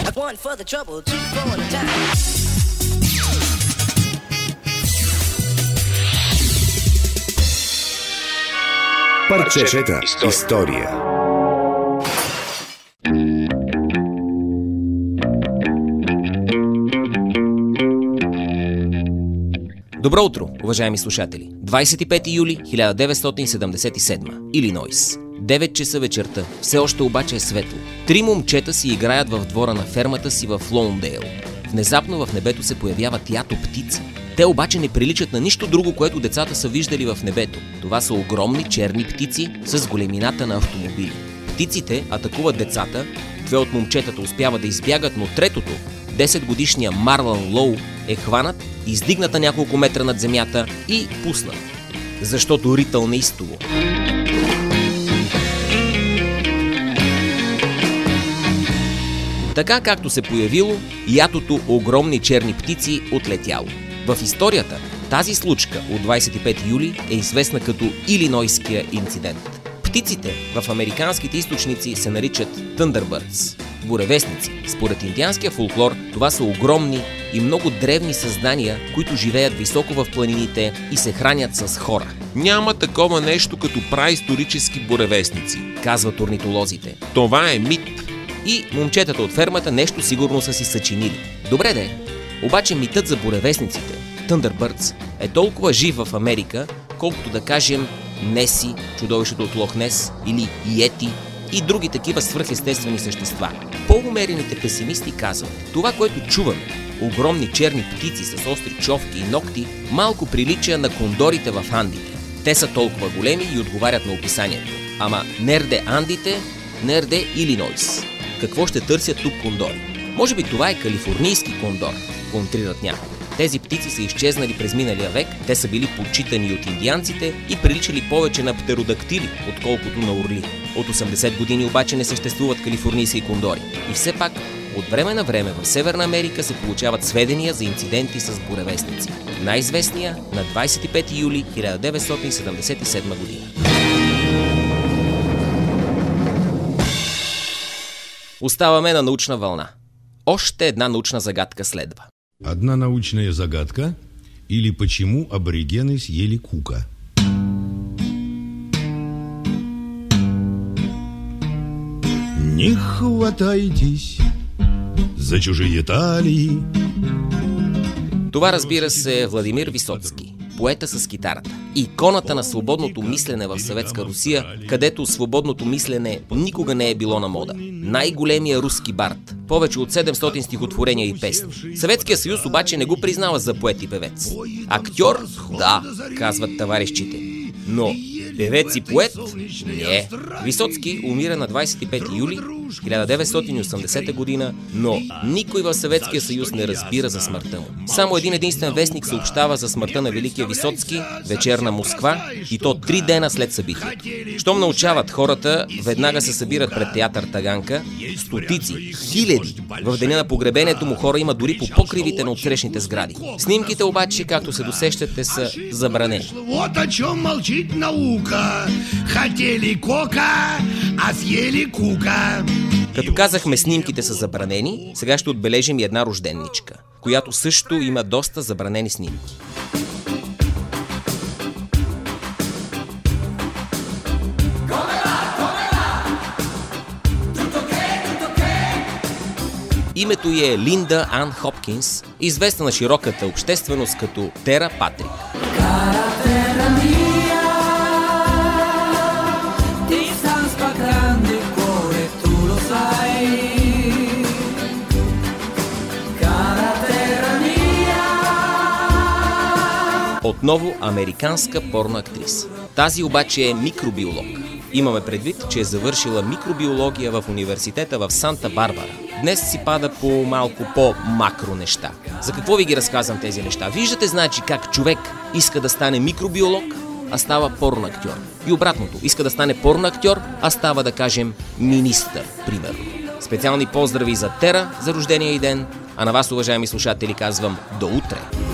One for the trouble, two for the time. Парчета история. Добро утро, уважаеми слушатели! 25 юли 1977, Илинойс. 9 часа вечерта, все още обаче е светло. 3 момчета си играят в двора на фермата си в Лоундейл. Внезапно в небето се появяват ято птици. Те обаче не приличат на нищо друго, което децата са виждали в небето. Това са огромни черни птици с големината на автомобили. Птиците атакуват децата, 2 от момчетата успяват да избягат, но третото, 10-годишния Марлън Лоу, е хванат, издигната няколко метра над земята и пуснат. Защото ритъл неистово. Така както се появило, ятото огромни черни птици отлетяло. В историята тази случка от 25 юли е известна като Илинойския инцидент. Птиците в американските източници се наричат Thunderbirds – буревестници. Според индианския фолклор това са огромни и много древни създания, които живеят високо в планините и се хранят с хора. Няма такова нещо като праисторически буревестници, казват орнитолозите. Това е мит. И момчетата от фермата нещо сигурно са си съчинили. Добре де, обаче митът за буревестниците, Thunderbirds, е толкова жив в Америка, колкото да кажем Неси, чудовището от Лох Нес, или Йети и други такива свръхестествени същества. По-умерените песимисти казват, това, което чуваме, огромни черни птици с остри човки и ногти, малко прилича на кондорите в Андите. Те са толкова големи и отговарят на описанието. Ама нерде Андите, нерде Илинойс. Какво ще търсят тук кондори? Може би това е калифорнийски кондор, контрират някои. Тези птици са изчезнали през миналия век, те са били почитани от индианците и приличали повече на птеродактили, отколкото на орли. От 80 години обаче не съществуват калифорнийски кондори. И все пак, от време на време в Северна Америка се получават сведения за инциденти с буревестници. Най-известния на 25 юли 1977 година. Оставаме на научна вълна. Още една научна загадка следва. Одна научная загадка или почему аборигены съели кука. Не хватайтесь за чужие талии. Това, разбира се, е Владимир Висоцки, поета с китарата. Иконата на свободното мислене в Съветска Русия, където свободното мислене никога не е било на мода. Най-големия руски бард. Повече от 700 стихотворения и песни. Съветския съюз обаче не го признава за поет и певец. Актьор? Да, казват товарищите. Но певец и поет? Не. Висоцки умира на 25 юли 1980 година, но никой в Съветския съюз не разбира за смъртта му. Само един единствен вестник съобщава за смъртта на великия Висоцки, Вечерна Москва, и то 3 дена след събитието. Щом научават хората, веднага се събират пред театър Таганка, стотици, хиляди. В деня на погребението му хора има дори по покривите на отсрещните сгради. Снимките обаче, както се досещате, са забранени. Вот о чем молчит наука. Хотели кока, а съели кука. Като казахме, снимките са забранени, сега ще отбележим и една рожденничка, която също има доста забранени снимки. Името ѝ е Линда Ан Хопкинс, известна на широката общественост като Тера Патрик. Отново американска порноактриса. Тази обаче е микробиолог. Имаме предвид, че е завършила микробиология в университета в Санта-Барбара. Днес си пада по малко по-макро неща. За какво ви ги разказвам тези неща? Виждате, значи, как човек иска да стане микробиолог, а става порноактьор. И обратното, иска да стане порноактьор, а става, да кажем, министър, примерно. Специални поздрави за Тера за рождения й ден, а на вас, уважаеми слушатели, казвам до утре!